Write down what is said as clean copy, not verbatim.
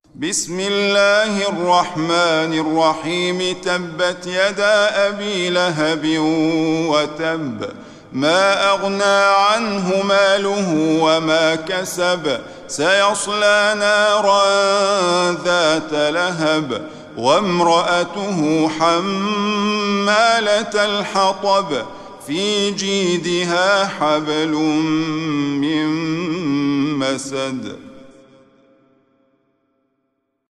بسم الله الرحمن الرحيم. تبت يدا أبي لهب وتب، ما أغنى عنه ماله وما كسب، سيصلى نارا ذات لهب وامرأته حمالة الحطب في جيدها حبل من مسد.